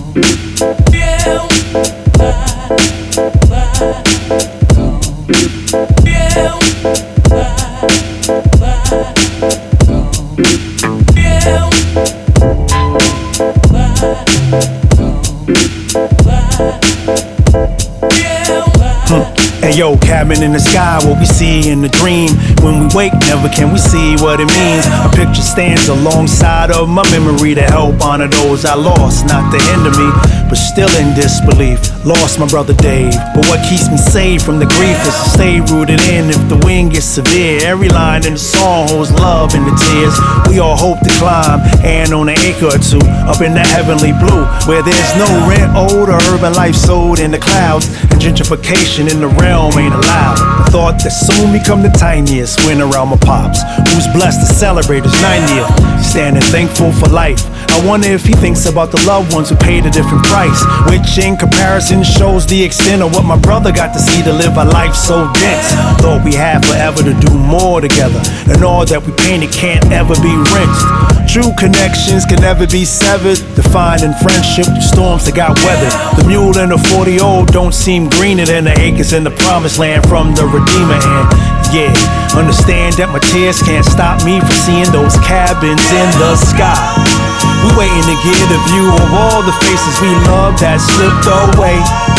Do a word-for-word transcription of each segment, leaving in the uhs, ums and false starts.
Hey yo, cabin in the sky, what we see in the dream. When we wake, never can we see what it means. A picture stands alongside of my memory to help honor those I lost, not to hinder me, but still in disbelief. Lost my brother Dave, but what keeps me safe from the grief is to stay rooted in if the wind gets severe. Every line in the song holds love in the tears. We all hope to climb and on an acre or two up in the heavenly blue, where there's no rent owed or urban life sold in the clouds, and gentrification in the realm ain't allowed. The thought that soon become the tiniest went around my pops, who's blessed to celebrate his ninetieth, standing thankful for life. I wonder if he thinks about the loved ones who paid a different price, which in comparison shows the extent of what my brother got to see to live a life so dense. Thought we had forever to do more together, and all that we painted can't ever be rinsed. True connections can never be severed, defined in friendship through storms that got weathered. The mule and the forty old don't seem greener than the acres in the promised land from the Redeemer. And yeah, understand that my tears can't stop me from seeing those cabins in the sky. We waiting to get a view of all the faces we love that slipped away.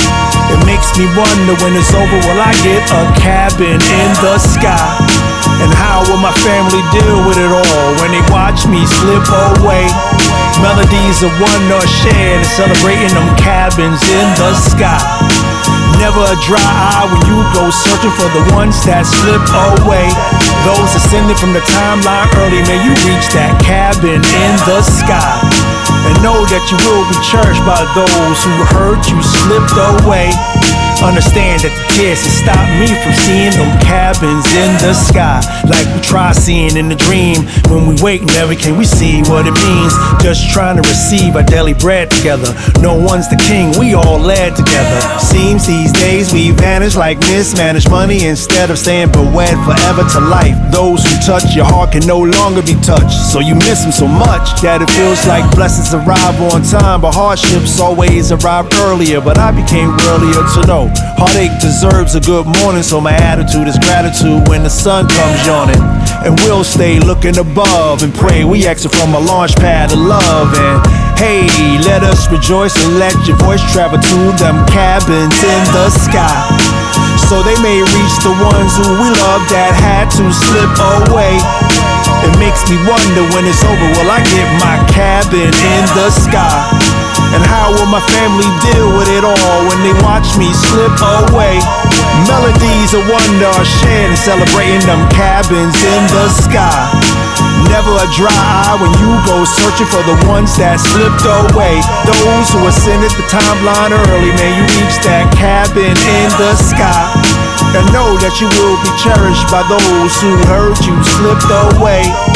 It makes me wonder when it's over, will I get a cabin in the sky? And how will my family deal with it all when they watch me slip away? Melodies of wonder shared and celebrating them cabins in the sky. Never a dry eye when you go searching for the ones that slip away. Those ascending from the timeline early, may you reach that cabin in the sky. And know that you will be cherished by those who heard you slipped away. Understand that the tears can stop me from seeing them cabins in the sky, like we try seeing in the dream. When we wake, never can we see what it means. Just trying to receive our daily bread together. No one's the king, we all led together. Seems these days we vanish like mismanaged money instead of staying bewed forever to life. Those who touch your heart can no longer be touched, so you miss them so much that it feels like blessings arrive on time, but hardships always arrive earlier. But I became earlier to know heartache deserves a good morning, so my attitude is gratitude when the sun comes yawning. And we'll stay looking above and pray we exit from a launch pad of love. And hey, let us rejoice and let your voice travel to them cabins in the sky, so they may reach the ones who we love that had to slip away. It makes me wonder when it's over, will I get my cabin in the sky? And how will my family deal with it all when they watch me slip away? Melodies of wonder are shared and celebrating them cabins in the sky. Never a dry eye when you go searching for the ones that slipped away. Those who ascended the timeline early, may you reach that cabin in the sky. And know that you will be cherished by those who heard you slipped away.